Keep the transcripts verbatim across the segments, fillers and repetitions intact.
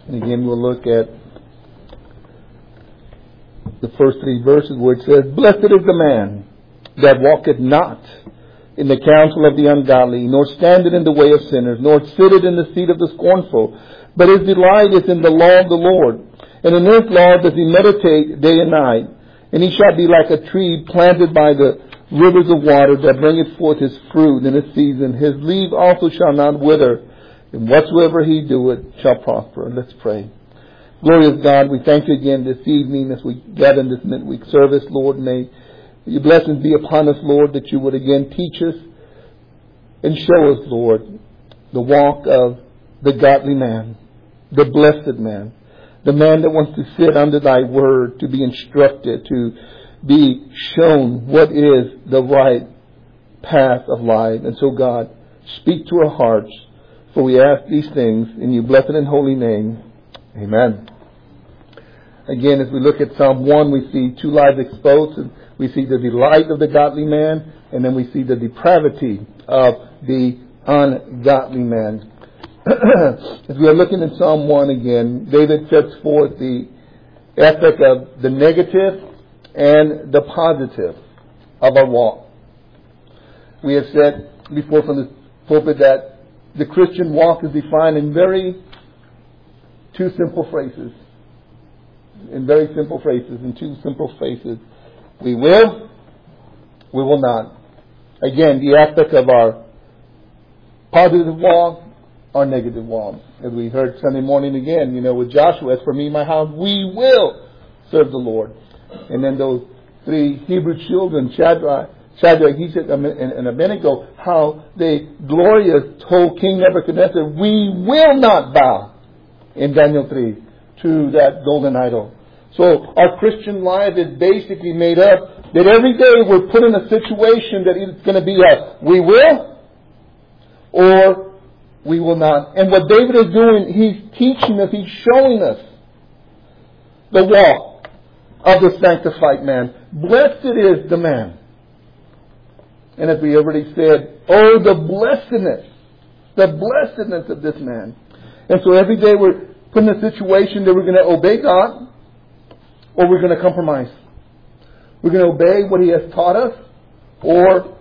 And again, we'll look at the first three verses where it says, "Blessed is the man that walketh not in the counsel of the ungodly, nor standeth in the way of sinners, nor sitteth in the seat of the scornful. But his delight is in the law of the Lord. And in this law does he meditate day and night. And he shall be like a tree planted by the rivers of water, that bringeth forth his fruit in its season. His leaf also shall not wither. And whatsoever he doeth shall prosper." Let's pray. Glorious God, we thank you again this evening as we gather in this midweek service. Lord, may your blessings be upon us, Lord, that you would again teach us and show us, Lord, the walk of the godly man, the blessed man, the man that wants to sit under thy word, to be instructed, to be shown what is the right path of life. And so, God, speak to our hearts, for we ask these things in your blessed and holy name. Amen. Again, as we look at Psalm one, we see two lives exposed. We see the delight of the godly man, and then we see the depravity of the ungodly man. As we are looking at Psalm one again, David sets forth the aspect of the negative and the positive of our walk. We have said before from the pulpit that the Christian walk is defined in very two simple phrases. In very simple phrases, in two simple phrases. We will, we will not. Again, the aspect of our positive walk, our negative walk. As we heard Sunday morning again, you know, with Joshua, as for me and my house, we will serve the Lord. And then those three Hebrew children, Shadrach, Shadrach, Meshach, and Abednego, how they glorious told King Nebuchadnezzar, we will not bow, in Daniel three, to that golden idol. So our Christian life is basically made up that every day we're put in a situation that it's going to be a we will or we will not. And what David is doing, he's teaching us, he's showing us the walk of the sanctified man. Blessed is the man. And as we already said, oh, the blessedness, the blessedness of this man. And so every day we're put in a situation that we're going to obey God or we're going to compromise. We're going to obey what He has taught us, or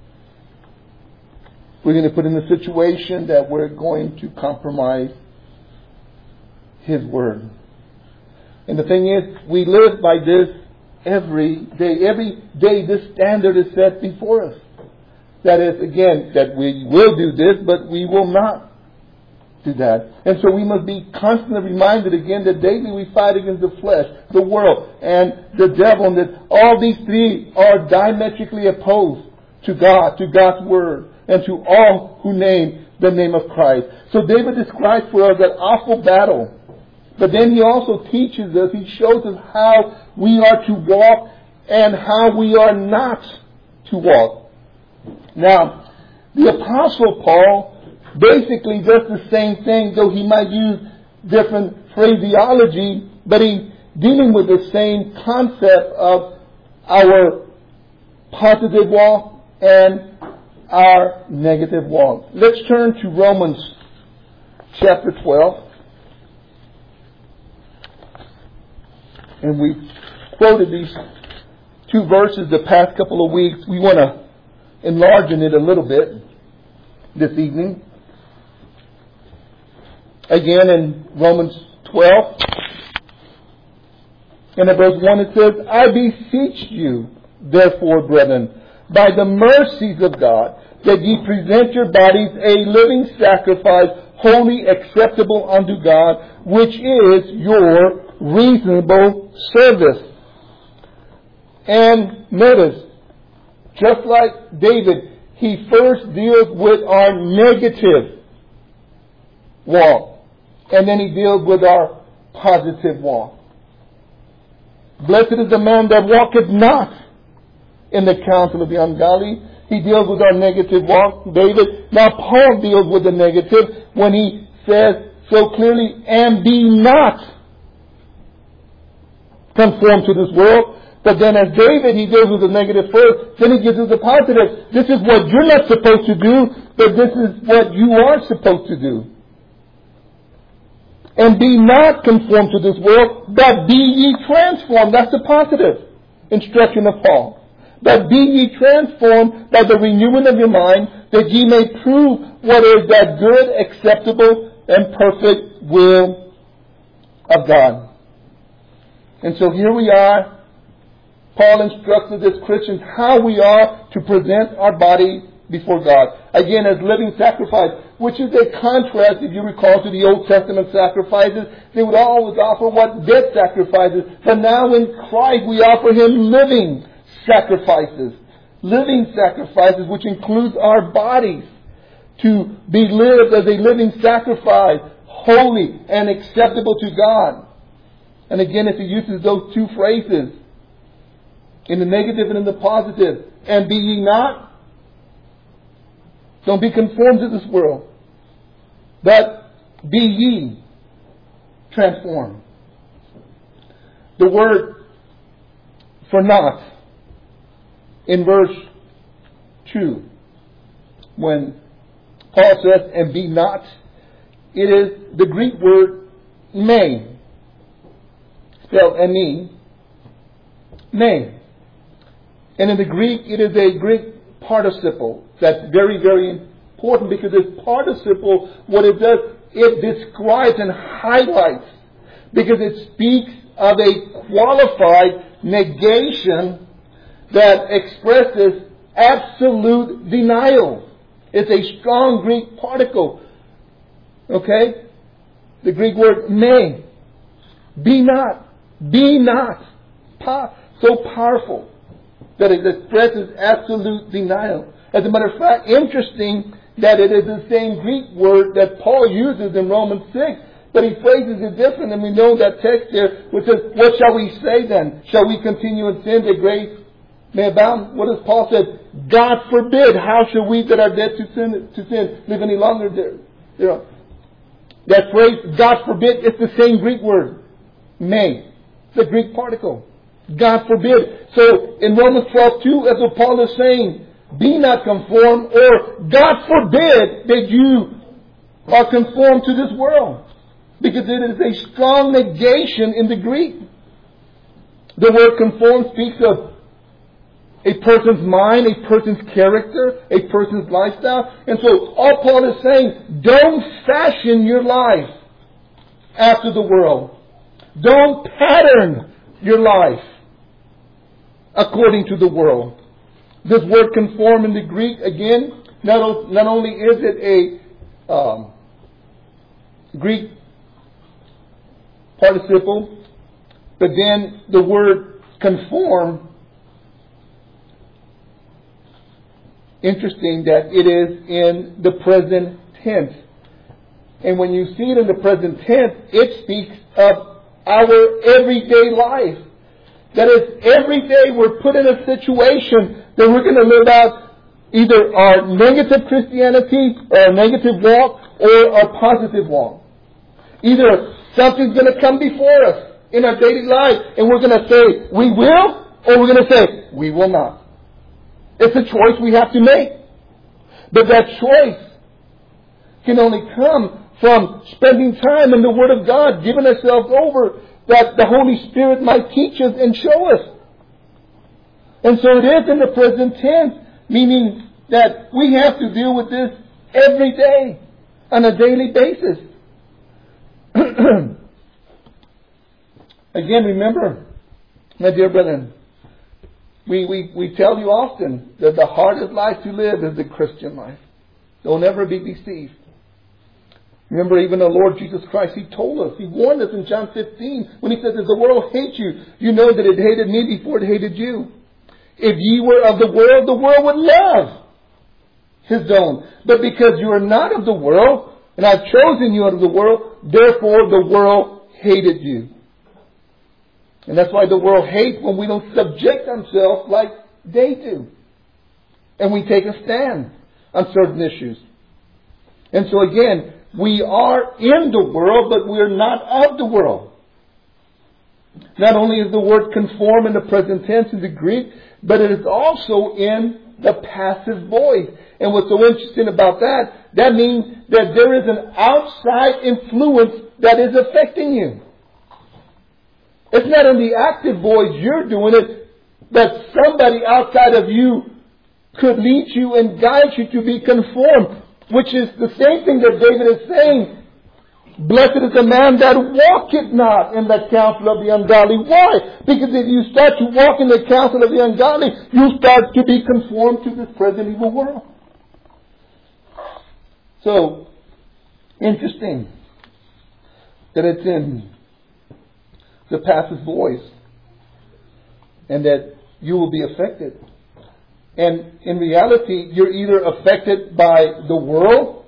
we're going to put in a situation that we're going to compromise His Word. And the thing is, we live by this every day. Every day this standard is set before us. That is, again, that we will do this, but we will not do that. And so we must be constantly reminded again that daily we fight against the flesh, the world, and the devil, and that all these three are diametrically opposed to God, to God's Word, and to all who name the name of Christ. So David describes for us that awful battle. But then he also teaches us, he shows us how we are to walk and how we are not to walk. Now, the Apostle Paul basically does the same thing, though he might use different phraseology, but he's dealing with the same concept of our positive walk and our negative walk. Let's turn to Romans chapter twelve. And we quoted these two verses the past couple of weeks. We want to enlarge in it a little bit this evening. Again in Romans twelve. And in verse one it says, I beseech you, therefore, brethren, by the mercies of God, that ye present your bodies a living sacrifice, wholly acceptable unto God, which is your reasonable service. And notice, just like David, he first deals with our negative walk, and then he deals with our positive walk. Blessed is the man that walketh not in the counsel of the ungodly. He deals with our negative walk, David. Now Paul deals with the negative when he says so clearly, and be not conformed to this world. But then as David, he deals with the negative first, then he gives us the positive. This is what you're not supposed to do, but this is what you are supposed to do. And be not conformed to this world, but be ye transformed. That's the positive instruction of Paul. But be ye transformed by the renewing of your mind, that ye may prove what is that good, acceptable, and perfect will of God. And so here we are. Paul instructs us as Christians how we are to present our body before God. Again, as living sacrifice, which is a contrast, if you recall, to the Old Testament sacrifices. They would always offer what? Dead sacrifices. But now in Christ we offer Him living sacrifices. Living sacrifices, which includes our bodies, to be lived as a living sacrifice, holy and acceptable to God. And again, if He uses those two phrases, in the negative and in the positive, and be ye not, don't be conformed to this world, but be ye transformed. The word for not in verse two, when Paul says, and be not, it is the Greek word may, spelled emi, may. And in the Greek, it is a Greek participle that's very, very important, because this participle, what it does, it describes and highlights, because it speaks of a qualified negation that expresses absolute denial. It's a strong Greek particle. Okay? The Greek word may. Be not. Be not. Pa- so powerful that it expresses absolute denial. As a matter of fact, interesting that it is the same Greek word that Paul uses in Romans six, but he phrases it different, and we know that text there which says, what shall we say then? Shall we continue in sin that grace may abound? What does Paul say? God forbid. How shall we that are dead to sin, to sin live any longer there? You know, that phrase, God forbid, it's the same Greek word. May. It's a Greek particle. God forbid. So in Romans twelve two, that's what Paul is saying. Be not conformed, or God forbid that you are conformed to this world. Because it is a strong negation in the Greek. The word conform speaks of a person's mind, a person's character, a person's lifestyle. And so all Paul is saying, don't fashion your life after the world. Don't pattern your life according to the world. This word conform in the Greek, again, not, not only is it a um, Greek participle, but then the word conform, interesting that it is in the present tense. And when you see it in the present tense, it speaks of our everyday life. That is, every day we're put in a situation that we're going to live out either our negative Christianity or our negative walk or our positive walk. Either something's going to come before us in our daily life and we're going to say, we will, or we're going to say, we will not. It's a choice we have to make. But that choice can only come from spending time in the Word of God, giving ourselves over, that the Holy Spirit might teach us and show us. And so it is in the present tense, meaning that we have to deal with this every day, on a daily basis. Again, remember, my dear brethren, we, we, we tell you often that the hardest life to live is the Christian life. Don't ever be deceived. Remember, even the Lord Jesus Christ, He told us, He warned us in John fifteen, when He says, if the world hates you, you know that it hated me before it hated you. If ye were of the world, the world would love His own. But because you are not of the world, and I've chosen you out of the world, therefore the world hated you. And that's why the world hates when we don't subject ourselves like they do. And we take a stand on certain issues. And so again, we are in the world, but we are not of the world. Not only is the word conform in the present tense in the Greek, but it is also in the passive voice. And what's so interesting about that, that means that there is an outside influence that is affecting you. It's not in the active voice you're doing it, that somebody outside of you could lead you and guide you to be conformed, which is the same thing that David is saying. Blessed is the man that walketh not in the counsel of the ungodly. Why? Because if you start to walk in the counsel of the ungodly, you start to be conformed to this present evil world. So, interesting that it's in the passive voice and that you will be affected. And in reality, you're either affected by the world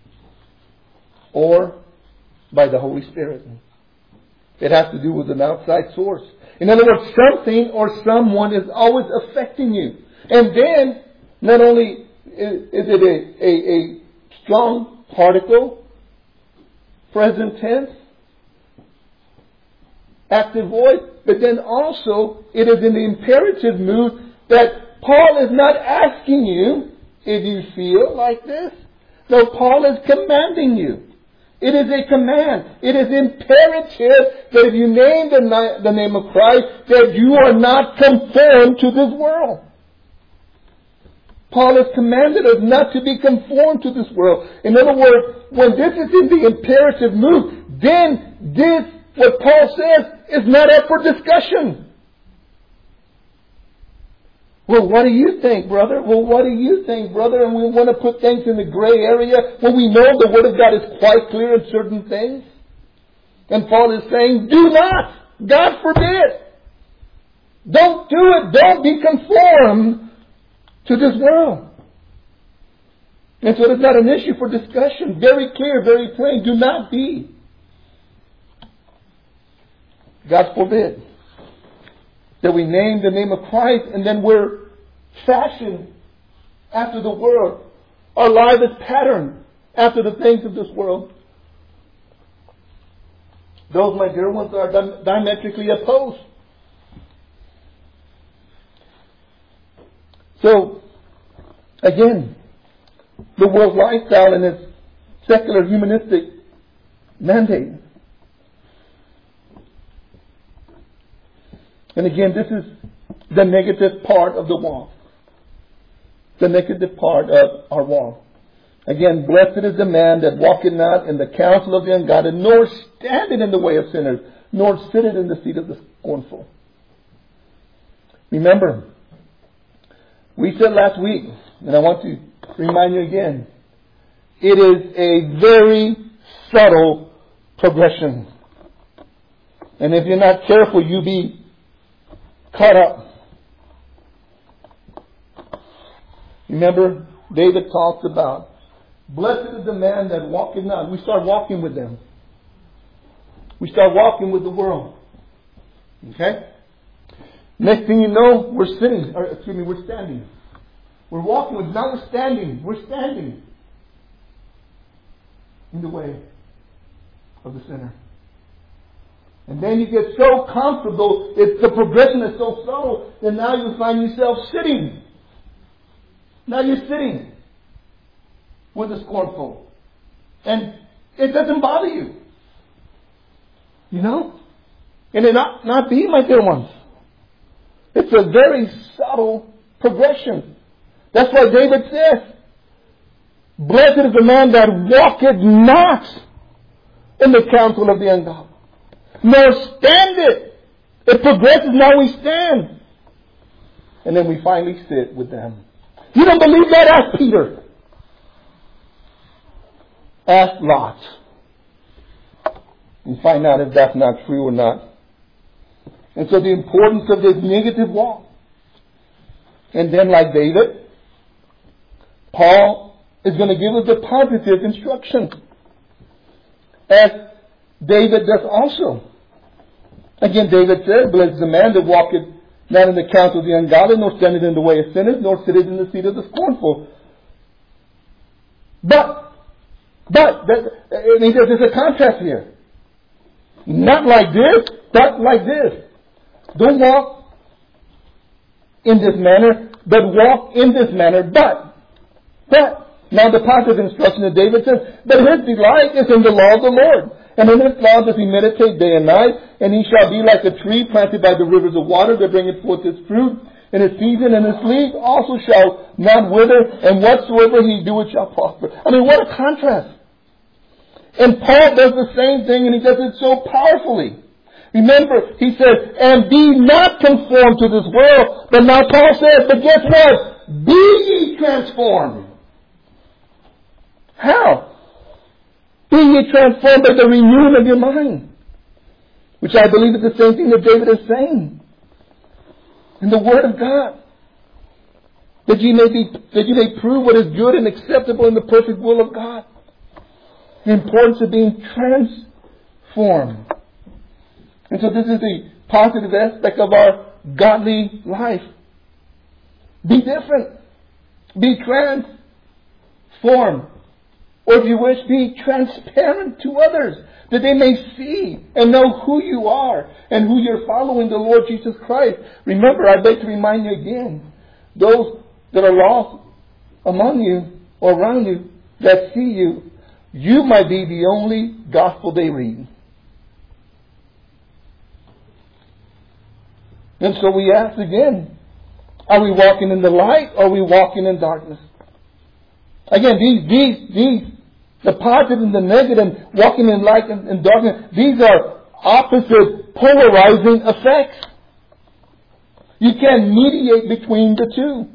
or by the Holy Spirit. It has to do with an outside source. In other words, something or someone is always affecting you. And then, not only is it a, a, a strong particle, present tense, active voice, but then also it is in the imperative mood that Paul is not asking you if you feel like this. No, Paul is commanding you. It is a command. It is imperative that if you name the, the name of Christ, that you are not conformed to this world. Paul has commanded us not to be conformed to this world. In other words, when this is in the imperative mood, then this, what Paul says, is not up for discussion. Well, what do you think, brother? Well, what do you think, brother? And we want to put things in the gray area when we know the Word of God is quite clear in certain things. And Paul is saying, do not. God forbid. Don't do it. Don't be conformed to this world. And so it's not an issue for discussion. Very clear, very plain. Do not be. God forbid that we name the name of Christ and then we're fashioned after the world. Our life is patterned after the things of this world. Those, my dear ones, are diametrically opposed. So, again, the world lifestyle and its secular humanistic mandate. And again, this is the negative part of the wall. The negative part of our wall. Again, blessed is the man that walketh not in the counsel of the ungodly, nor standeth in the way of sinners, nor sitteth in the seat of the scornful. Remember, we said last week, and I want to remind you again, it is a very subtle progression. And if you're not careful, you'll be caught up. Remember, David talks about, blessed is the man that walketh not. We start walking with them. We start walking with the world. Okay? Next thing you know, we're sitting, or excuse me, we're standing. We're walking with, now we're standing. We're standing in the way of the sinner. And then you get so comfortable, it's, the progression is so slow, that now you find yourself sitting. Now you're sitting with the scornful. And it doesn't bother you. You know? And it not, not be, my dear ones. It's a very subtle progression. That's why David says, blessed is the man that walketh not in the counsel of the ungodly, nor standeth. It progresses, now we stand. And then we finally sit with them. You don't believe that? Ask Peter. Ask Lot. And find out if that's not true or not. And so the importance of this negative walk. And then like David, Paul is going to give us the positive instruction. As David does also. Again, David said, blessed is the man that walketh not in the counsel of the ungodly, nor standeth in the way of sinners, nor sitteth in the seat of the scornful. But, but, I mean, there's a contrast here. Not like this, but like this. Don't walk in this manner, but walk in this manner, but, but, now the positive instruction that David says, but his delight is in the law of the Lord. And in his law does he meditate day and night, and he shall be like a tree planted by the rivers of water that bringeth forth its fruit in its season, and his leaf also shall not wither, and whatsoever he doeth shall prosper. I mean, what a contrast. And Paul does the same thing, and he does it so powerfully. Remember, he says, and be not conformed to this world. But now Paul says, but guess what? Be ye transformed. How? Be ye transformed by the renewing of your mind. Which I believe is the same thing that David is saying. In the Word of God. That you may be, that you may prove what is good and acceptable in the perfect will of God. The importance of being transformed. And so this is the positive aspect of our godly life. Be different. Be transformed. Or if you wish, be transparent to others, that they may see and know who you are and who you're following, the Lord Jesus Christ. Remember, I'd like to remind you again, those that are lost among you or around you that see you, you might be the only gospel they read. And so we ask again, are we walking in the light or are we walking in darkness? Again, these, these, these, the positive and the negative, walking in light and, and darkness, these are opposite polarizing effects. You can't mediate between the two.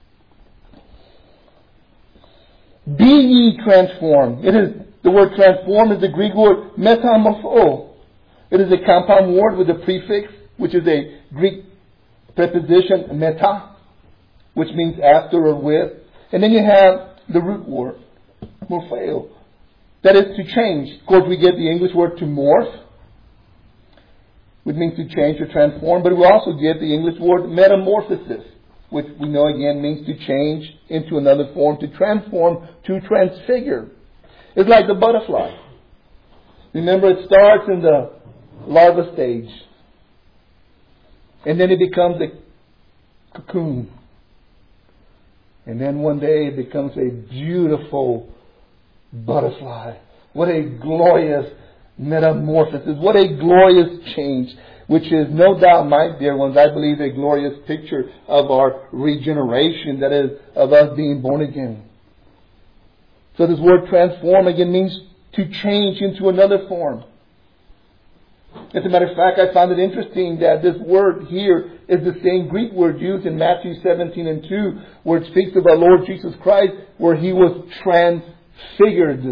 Be ye transformed. It is, the word transform is the Greek word metamorpho. It is a compound word with a prefix, which is a Greek preposition meta, which means after or with. And then you have the root word, morpheo. That is to change. Of course, we get the English word to morph, which means to change or transform. But we also get the English word metamorphosis, which we know again means to change into another form, to transform, to transfigure. It's like the butterfly. Remember, it starts in the larva stage. And then it becomes a cocoon. And then one day it becomes a beautiful butterfly. What a glorious metamorphosis. What a glorious change. Which is no doubt, my dear ones, I believe a glorious picture of our regeneration. That is, of us being born again. So this word transform again means to change into another form. As a matter of fact, I found it interesting that this word here is the same Greek word used in Matthew seventeen and two, where it speaks of our Lord Jesus Christ, where He was transfigured.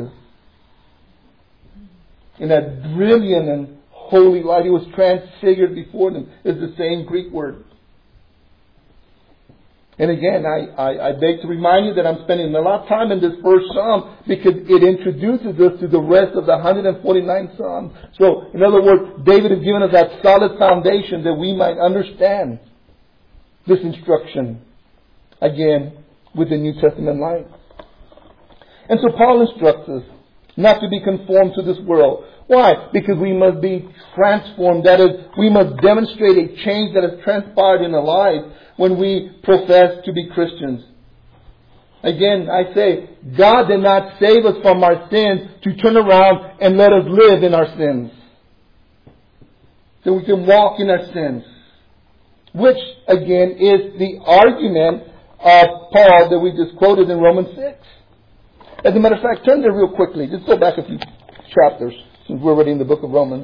In that brilliant and holy light, He was transfigured before them. It's the same Greek word. And again, I, I, I beg to remind you that I'm spending a lot of time in this first Psalm because it introduces us to the rest of the one hundred forty-nine Psalms. So, in other words, David has given us that solid foundation that we might understand this instruction, again, with the New Testament light. And so Paul instructs us not to be conformed to this world. Why? Because we must be transformed. That is, we must demonstrate a change that has transpired in our lives when we profess to be Christians. Again, I say, God did not save us from our sins to turn around and let us live in our sins. So we can walk in our sins. Which, again, is the argument of Paul that we just quoted in Romans six. As a matter of fact, turn there real quickly. Just go back a few chapters since we're already in the book of Romans.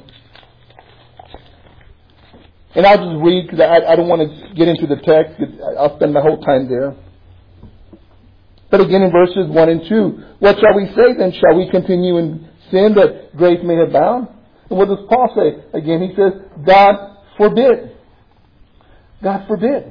And I'll just read because I, I don't want to get into the text. I'll spend my whole time there. But again in verses one and two. What shall we say then? Shall we continue in sin that grace may abound? And what does Paul say? Again he says, God forbid. God forbid.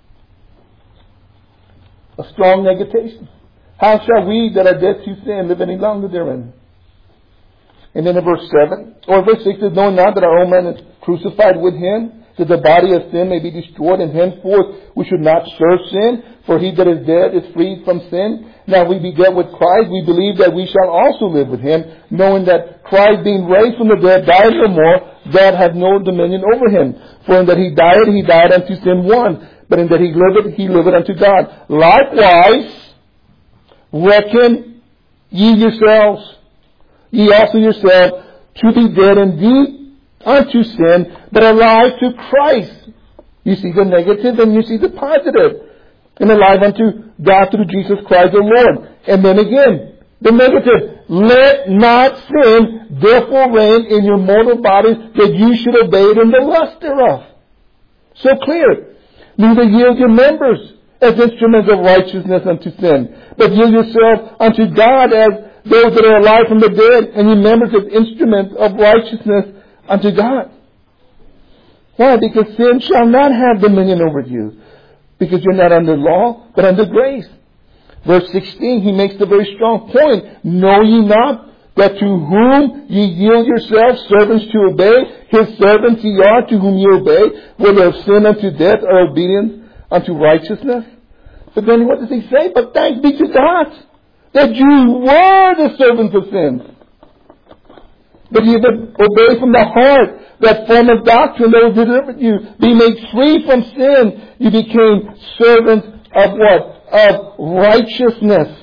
A strong negation. How shall we that are dead to sin live any longer therein? And then in verse seven, or verse six says, knowing not that our old man is crucified with Him, that the body of sin may be destroyed, and henceforth we should not serve sin, for he that is dead is freed from sin. Now we be dead with Christ, we believe that we shall also live with Him, knowing that Christ being raised from the dead died no more, that hath no dominion over him. For in that He died, He died unto sin once, but in that He liveth, He liveth unto God. Likewise, reckon ye yourselves, ye also yourselves, to be dead indeed unto sin, but alive to Christ. You see the negative and you see the positive. And alive unto God through Jesus Christ the Lord. And then again, the negative. Let not sin therefore reign in your mortal bodies, that you should obey it in the lust thereof. So clear. Neither yield your members as instruments of righteousness unto sin, but yield yourself unto God as those that are alive from the dead, and your members as instruments of righteousness unto God. Why? Because sin shall not have dominion over you. Because you're not under law, but under grace. Verse sixteen, he makes the very strong point. Know ye not that to whom ye yield yourselves servants to obey, his servants ye are to whom ye obey, whether of sin unto death or obedience unto righteousness? But then what does he say? But thanks be to God that you were the servants of sin. But you obey from the heart that form of doctrine that was delivered you. Be made free from sin. You became servants of what? Of righteousness.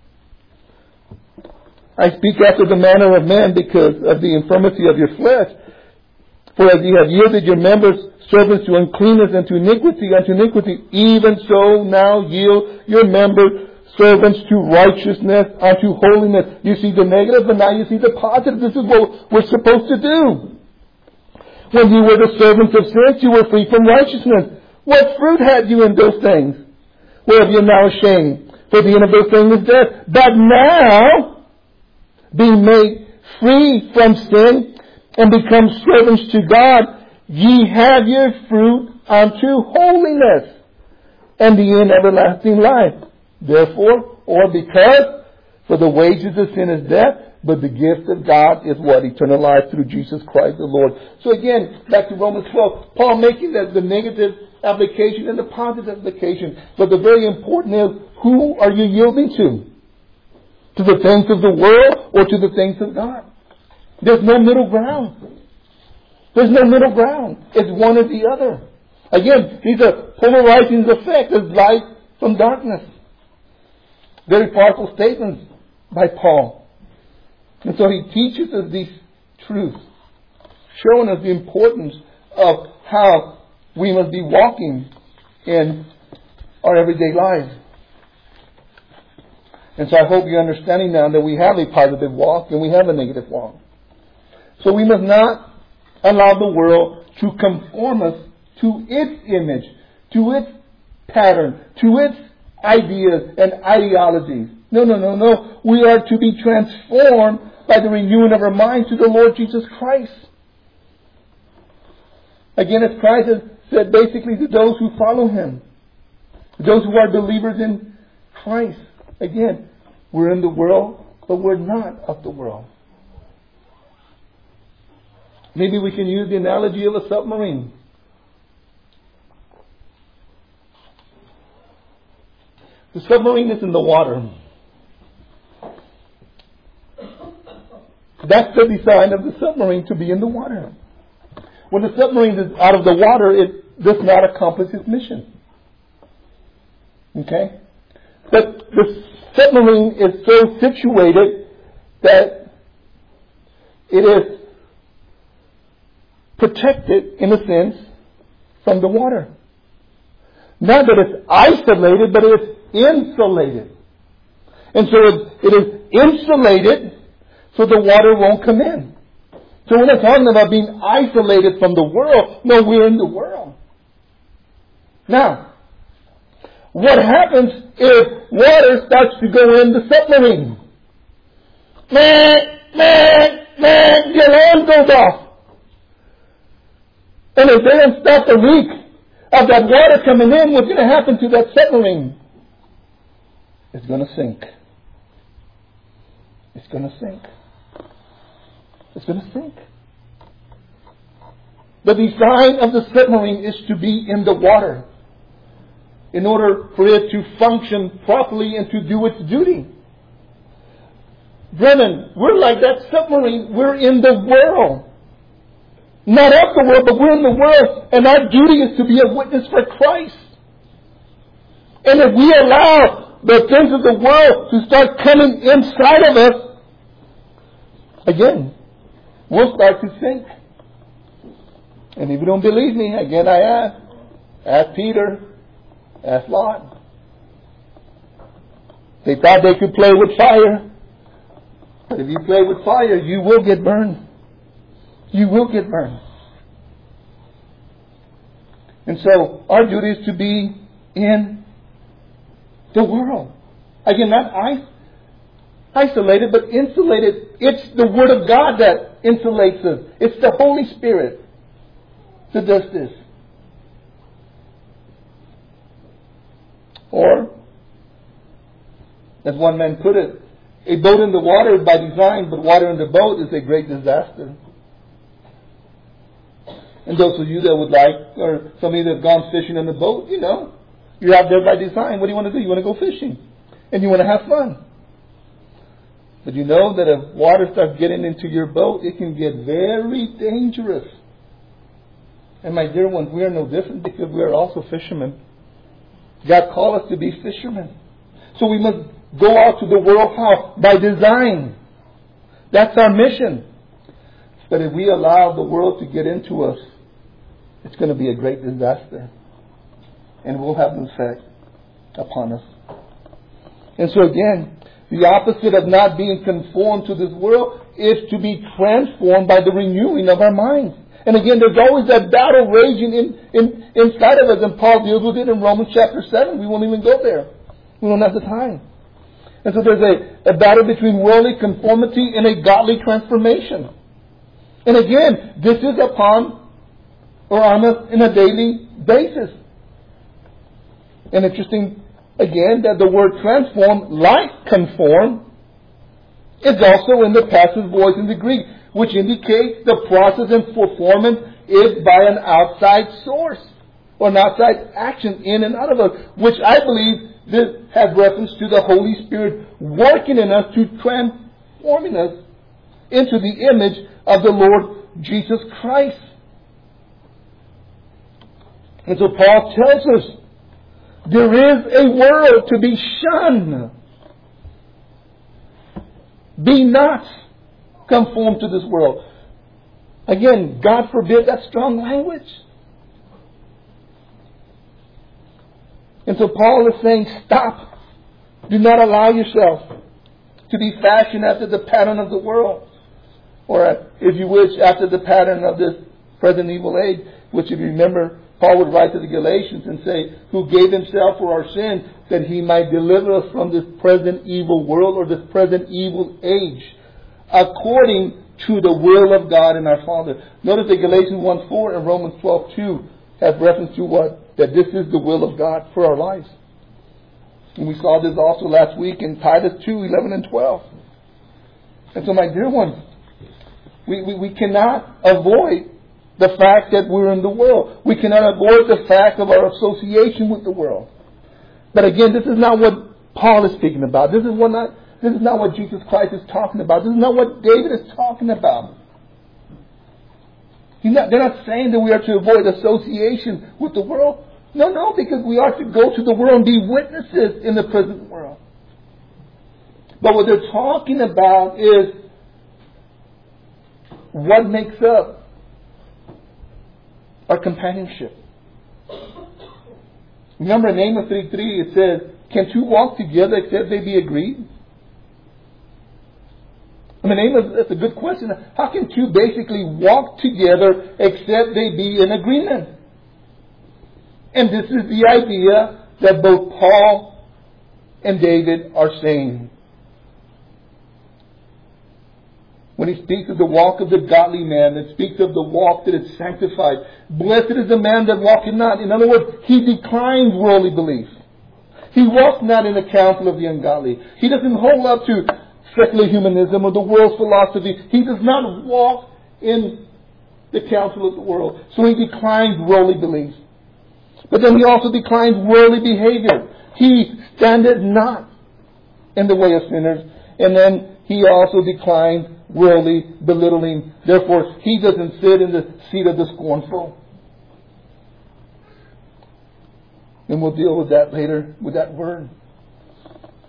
I speak after the manner of man because of the infirmity of your flesh. For as ye have yielded your members servants to uncleanness and to iniquity, unto iniquity, even so now yield your members servants to righteousness, unto holiness. You see the negative, but now you see the positive. This is what we're supposed to do. When you were the servants of sin, you were free from righteousness. What fruit had you in those things? Whereof you're now ashamed. For the end of those things is death. But now, being made free from sin and become servants to God, ye have your fruit unto holiness, and the end everlasting life. Therefore, or because, for the wages of sin is death, but the gift of God is what? Eternal life through Jesus Christ the Lord. So again, back to Romans twelve, Paul making that the negative application and the positive application. But the very important is, who are you yielding to? To the things of the world or to the things of God? There's no middle ground. There's no middle ground. It's one or the other. Again, these are polarizing effects of light from darkness. Very powerful statements by Paul. And so he teaches us these truths, showing us the importance of how we must be walking in our everyday lives. And so I hope you're understanding now that we have a positive walk and we have a negative walk. So we must not allow the world to conform us to its image, to its pattern, to its ideas and ideologies. No, no, no, no. We are to be transformed by the renewing of our mind to the Lord Jesus Christ. Again, as Christ has said basically to those who follow Him, those who are believers in Christ. Again, we're in the world, but we're not of the world. Maybe we can use the analogy of a submarine. The submarine is in the water. That's the design of the submarine, to be in the water. When the submarine is out of the water, it does not accomplish its mission. Okay? But the submarine is so situated that it is protected, in a sense, from the water. Not that it's isolated, but it's insulated. And so it, it is insulated so the water won't come in. So we're not talking about being isolated from the world. No, we're in the world. Now, what happens if water starts to go in the submarine? Man, man, man, the alarm goes off. And if they don't stop the leak of that water coming in, what's going to happen to that submarine? It's going to sink. It's going to sink. It's going to sink. The design of the submarine is to be in the water in order for it to function properly and to do its duty. Brethren, we're like that submarine. We're in the world. Not of the world, but we're in the world. And our duty is to be a witness for Christ. And if we allow the things of the world to start coming inside of us, again, we'll start to sink. And if you don't believe me, again I ask. Ask Peter. Ask Lot. They thought they could play with fire. But if you play with fire, you will get burned. You will get burned. And so, our duty is to be in the world. Again, not isolated, but insulated. It's the Word of God that insulates us. It's the Holy Spirit that does this. Or, as one man put it, a boat in the water is by design, but water in the boat is a great disaster. And those of you that would like, or somebody that's gone fishing in the boat, you know, you're out there by design. What do you want to do? You want to go fishing. And you want to have fun. But you know that if water starts getting into your boat, it can get very dangerous. And my dear ones, we are no different because we are also fishermen. God called us to be fishermen. So we must go out to the world how? By design. That's our mission. But if we allow the world to get into us, it's going to be a great disaster. And it will have an effect upon us. And so again, the opposite of not being conformed to this world is to be transformed by the renewing of our minds. And again, there's always that battle raging in, in, inside of us. And Paul deals with it in Romans chapter seven. We won't even go there. We don't have the time. And so there's a, a battle between worldly conformity and a godly transformation. And again, this is upon or on us in a daily basis. And interesting, again, that the word transform, like conform, is also in the passive voice in the Greek, which indicates the process and performance is by an outside source or an outside action in and out of us, which I believe this has reference to the Holy Spirit working in us to transforming us into the image of the Lord Jesus Christ. And so Paul tells us there is a world to be shunned. Be not conformed to this world. Again, God forbid that strong language. And so Paul is saying, stop. Do not allow yourself to be fashioned after the pattern of the world. Or, if you wish, after the pattern of this present evil age, which, if you remember, Paul would write to the Galatians and say, who gave himself for our sins that he might deliver us from this present evil world or this present evil age, according to the will of God and our Father. Notice that Galatians one four and Romans twelve two have reference to what? That this is the will of God for our lives. And we saw this also last week in Titus two eleven and twelve. And so, my dear ones, we, we, we cannot avoid the fact that we're in the world. We cannot avoid the fact of our association with the world. But again, this is not what Paul is speaking about. This is what not, this is not what Jesus Christ is talking about. This is not what David is talking about. He's not, they're not saying that we are to avoid association with the world. No, no, because we are to go to the world and be witnesses in the present world. But what they're talking about is what makes up our companionship. Remember in Amos three three it says, can two walk together except they be agreed? I mean, Amos, that's a good question. How can two basically walk together except they be in agreement? And this is the idea that both Paul and David are saying. When he speaks of the walk of the godly man, it speaks of the walk that is sanctified. Blessed is the man that walketh not. In other words, he declines worldly belief. He walks not in the counsel of the ungodly. He doesn't hold up to secular humanism or the world's philosophy. He does not walk in the counsel of the world. So he declines worldly belief. But then he also declines worldly behavior. He standeth not in the way of sinners. And then he also declines worldly belittling. Therefore, he doesn't sit in the seat of the scornful. And we'll deal with that later with that word.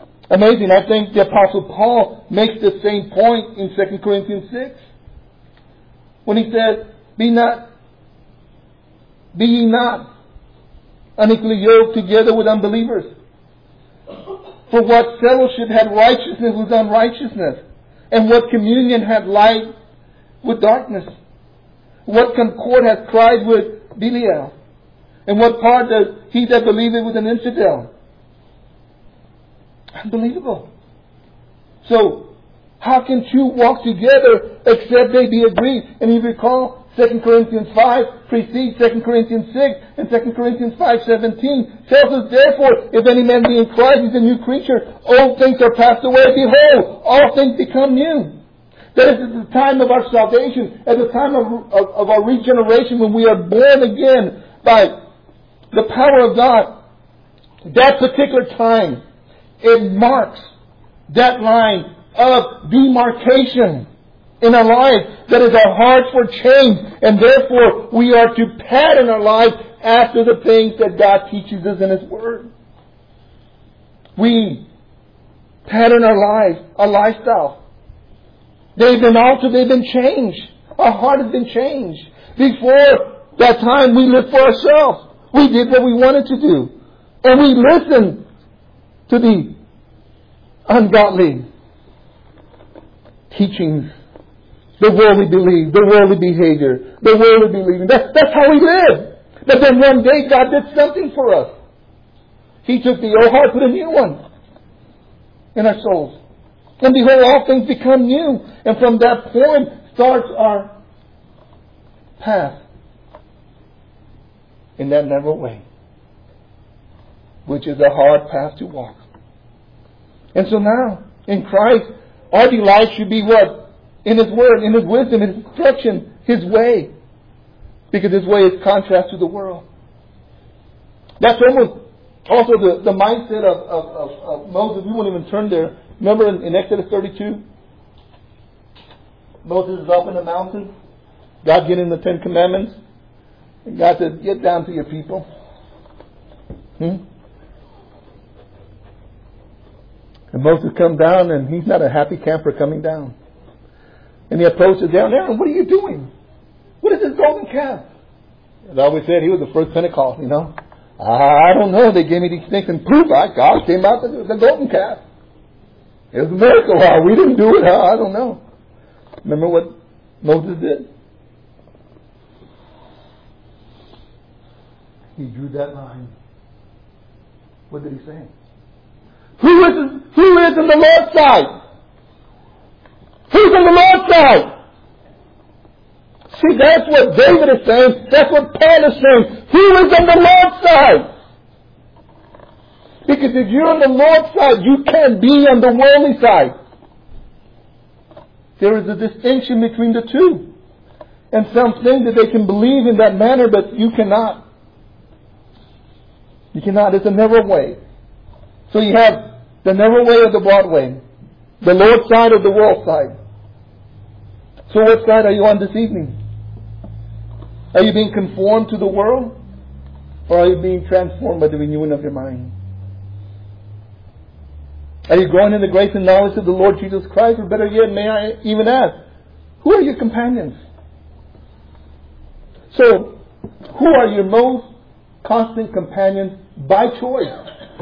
Amazing. I think the Apostle Paul makes the same point in Second Corinthians six. when he says, Be not, be ye not unequally yoked together with unbelievers. For what fellowship had righteousness with unrighteousness? And what communion had light with darkness? What concord hath Christ with Belial? And what part does he that believeth with an infidel? Unbelievable. So, how can two walk together except they be agreed? And you recall Second Corinthians five precedes Second Corinthians six, and Second Corinthians five seventeen tells us, therefore, if any man be in Christ, he is a new creature. Old things are passed away. Behold, all things become new. That is at the time of our salvation, at the time of, of, of our regeneration, when we are born again by the power of God. That particular time, it marks that line of demarcation in our lives. That is, our hearts were changed, and therefore we are to pattern our lives after the things that God teaches us in His Word. We pattern our lives, our lifestyle. They've been altered, they've been changed. Our heart has been changed. Before that time, we lived for ourselves. We did what we wanted to do. And we listened to the ungodly teachings, the worldly belief, the worldly behavior, the worldly believing. That, that's how we live. But then one day God did something for us. He took the old heart, put a new one in our souls. And behold, all things become new. And from that point starts our path in that narrow way, which is a hard path to walk. And so now, in Christ, our delight should be what? In His Word, in His wisdom, His instruction, His way. Because His way is contrast to the world. That's almost also the, the mindset of, of, of, of Moses. We won't even turn there. Remember in, in Exodus thirty-two? Moses is up in the mountain. God getting the Ten Commandments. And God said, get down to your people. Hmm? And Moses comes down, and he's not a happy camper coming down. And he approaches down there, and what are you doing? What is this golden calf? As I always said, he was the first Pentecost, you know. I don't know. They gave me these things, and poof, I, God came out the, the golden calf. It was a miracle. How we didn't do it, how I don't know. Remember what Moses did? He drew that line. What did he say? Who is, who is on the Lord's side? Who's on the Lord's side? See, that's what David is saying. That's what Paul is saying. Who is on the Lord's side? Because if you're on the Lord's side, you can't be on the worldly side. There is a distinction between the two. And some think that they can believe in that manner, but you cannot. You cannot. It's a narrow way. So you have the narrow way or the broad way. The Lord's side or the world side. So what side are you on this evening? Are you being conformed to the world? Or are you being transformed by the renewing of your mind? Are you growing in the grace and knowledge of the Lord Jesus Christ? Or better yet, may I even ask, who are your companions? So, who are your most constant companions by choice?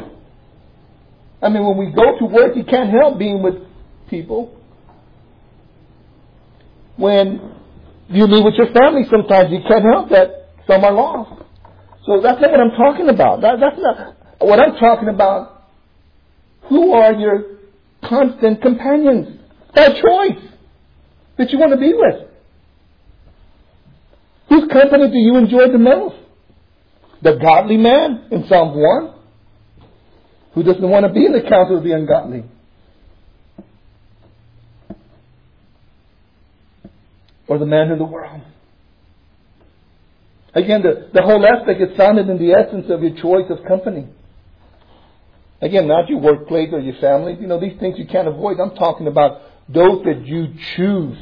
I mean, when we go to work, you can't help being with people. When you meet with your family, sometimes you can't help that some are lost. So that's not what I'm talking about. That, that's not what I'm talking about. Who are your constant companions by choice that you want to be with? Whose company do you enjoy the most? The godly man in Psalm one, who doesn't want to be in the council of the ungodly. Or the man of the world. Again, the, the whole aspect is founded in the essence of your choice of company. Again, not your workplace or your family. You know, these things you can't avoid. I'm talking about those that you choose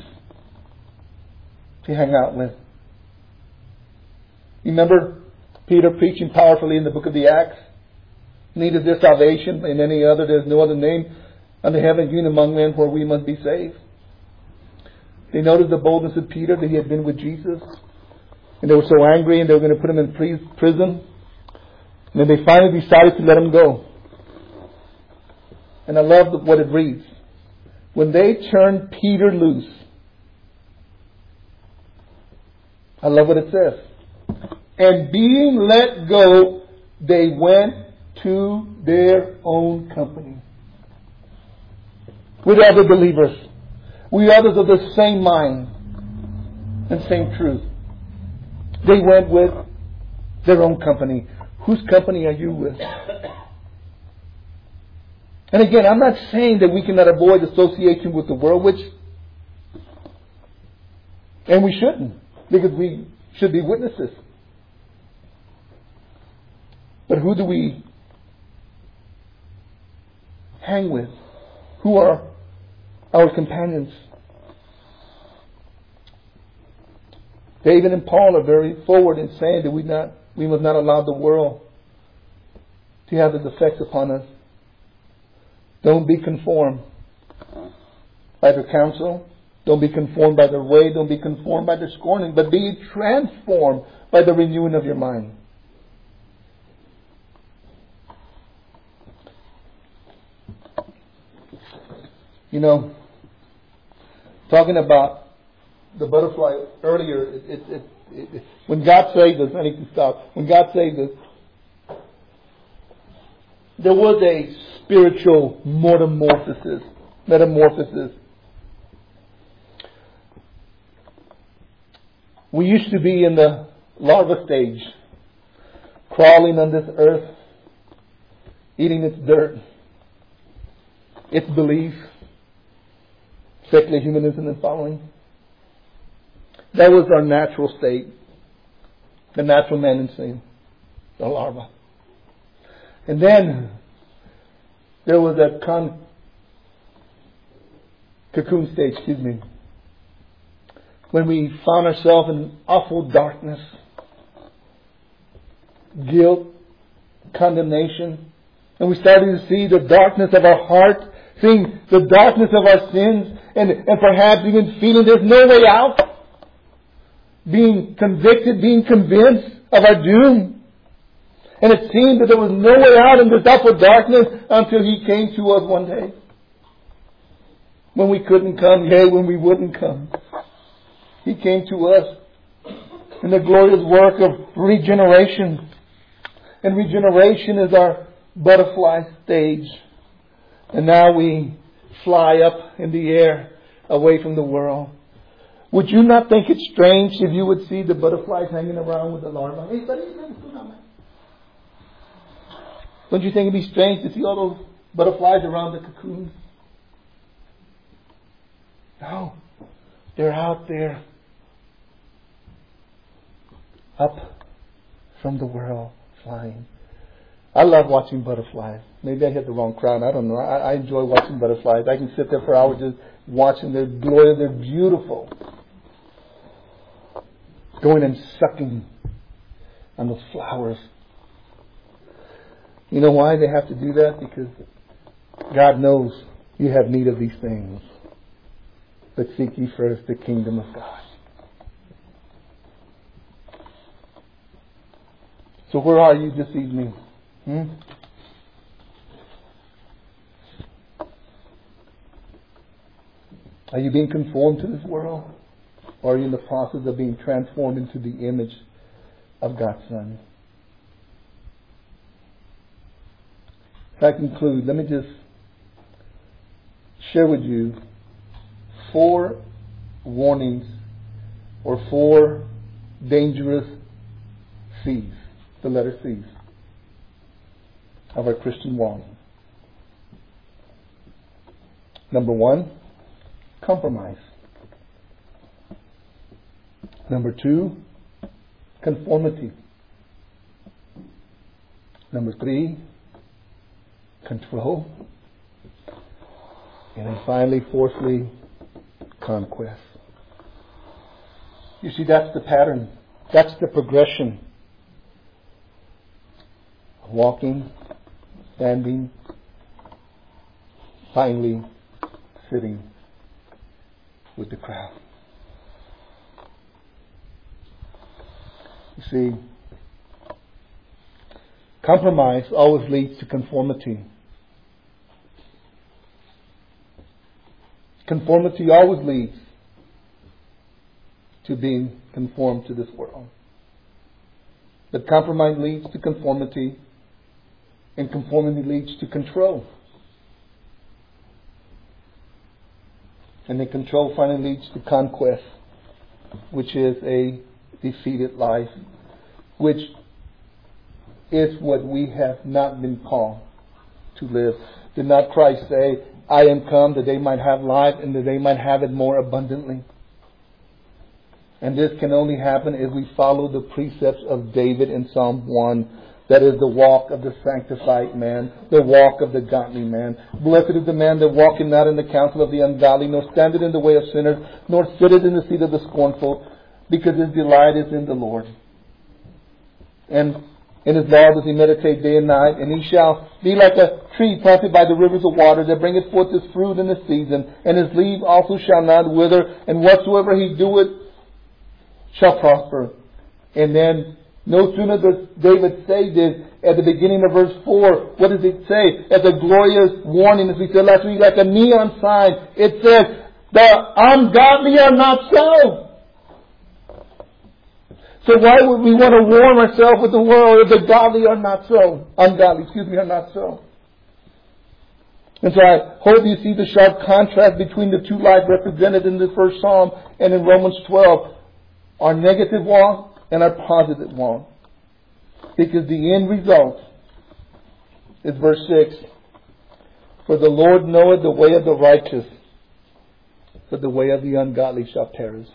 to hang out with. You remember Peter preaching powerfully in the book of the Acts? Neither this salvation in any other, there's no other name under heaven given among men where we must be saved. They noticed the boldness of Peter, that he had been with Jesus. And they were so angry and they were going to put him in prison. And then they finally decided to let him go. And I love what it reads. When they turned Peter loose, I love what it says. And being let go, they went to their own company. With other believers. With others of the same mind and same truth. They went with their own company. Whose company are you with? And again, I'm not saying that we cannot avoid association with the world, which, and we shouldn't, because we should be witnesses. But who do we hang with? Who are our companions? David and Paul are very forward in saying that we not we must not allow the world to have its effects upon us. Don't be conformed by their counsel. Don't be conformed by their way. Don't be conformed by their scorning. But be transformed by the renewing of your mind. You know, talking about the butterfly earlier, it, it, it, it, when God saved us, I need to stop. When God saved us, there was a spiritual metamorphosis. Metamorphosis. We used to be in the larva stage, crawling on this earth, eating its dirt, its belief, secular humanism and following. That was our natural state, the natural man instinct, the larva. And then there was that con- cocoon stage, excuse me, when we found ourselves in awful darkness, guilt, condemnation, and we started to see the darkness of our heart, seeing the darkness of our sins, and, and perhaps even feeling there's no way out, being convicted, being convinced of our doom. And it seemed that there was no way out in this awful darkness until He came to us one day. When we couldn't come, yea, when we wouldn't come. He came to us in the glorious work of regeneration. And regeneration is our butterfly stage. And now we fly up in the air away from the world. Would you not think it strange if you would see the butterflies hanging around with the larvae? Hey, buddy, don't you think it'd be strange to see all those butterflies around the cocoon? No. They're out there. Up from the world, flying. I love watching butterflies. Maybe I hit the wrong crowd. I don't know. I, I enjoy watching butterflies. I can sit there for hours just watching their glory. They're beautiful. Going and sucking on those flowers. You know why they have to do that? Because God knows you have need of these things. But seek ye first the kingdom of God. So where are you this evening? Hmm? Are you being conformed to this world? Or are you in the process of being transformed into the image of God's Son? If I conclude, let me just share with you four warnings or four dangerous C's, the letter C's, of our Christian walk. Number one, compromise. Number two, conformity. Number three, control. And then finally, fourthly, conquest. You see, that's the pattern. That's the progression. Walking, standing, finally sitting with the crowd. You see, compromise always leads to conformity. Conformity always leads to being conformed to this world. But compromise leads to conformity, and conformity leads to control. And then control finally leads to conquest, which is a defeated life, which is what we have not been called to live. Did not Christ say, I am come that they might have life and that they might have it more abundantly? And this can only happen if we follow the precepts of David in Psalm one. That is the walk of the sanctified man, the walk of the godly man. Blessed is the man that walketh not in the counsel of the ungodly, nor standeth in the way of sinners, nor sitteth in the seat of the scornful, because his delight is in the Lord. And in his law does he meditate day and night, and he shall be like a tree planted by the rivers of water, that bringeth forth his fruit in the season, and his leaf also shall not wither, and whatsoever he doeth shall prosper. And then no sooner does David say this at the beginning of verse four. What does it say? As a glorious warning, as we said last week, like a neon sign. It says, the ungodly are not so. So why would we want to warn ourselves with the world if the godly are not so? Ungodly, excuse me, are not so. And so I hope you see the sharp contrast between the two lives represented in the first Psalm and in Romans twelve. Our negative walk and our positive walk. Because the end result is verse six. For the Lord knoweth the way of the righteous, but the way of the ungodly shall perish.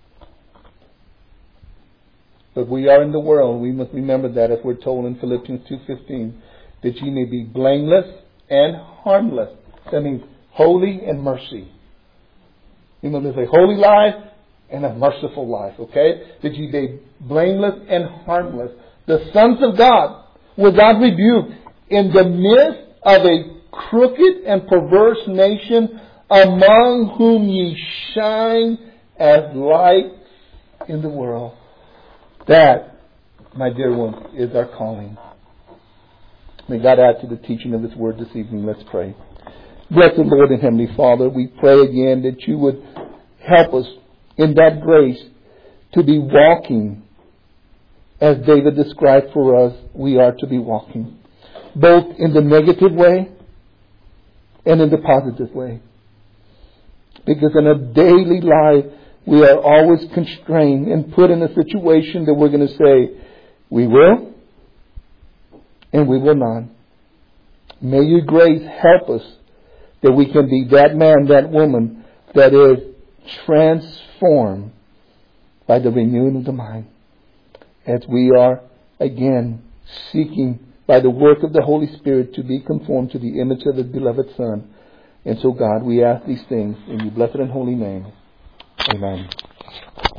But we are in the world. We must remember that, as we're told in Philippians two fifteen, that ye may be blameless and harmless. That means holy and mercy. You must say holy life and a merciful life, okay? That ye be blameless and harmless, the sons of God, without rebuke, in the midst of a crooked and perverse nation, among whom ye shine as light in the world. That, my dear ones, is our calling. May God add to the teaching of His Word this evening. Let's pray. Blessed Lord and Heavenly Father, we pray again that you would help us in that grace to be walking as David described for us we are to be walking, both in the negative way and in the positive way. Because in a daily life we are always constrained and put in a situation that we're going to say we will and we will not. May your grace help us that we can be that man, that woman that is transformed by the renewing of the mind, as we are again seeking by the work of the Holy Spirit to be conformed to the image of His beloved Son. And so, God, we ask these things in your blessed and holy name. Amen.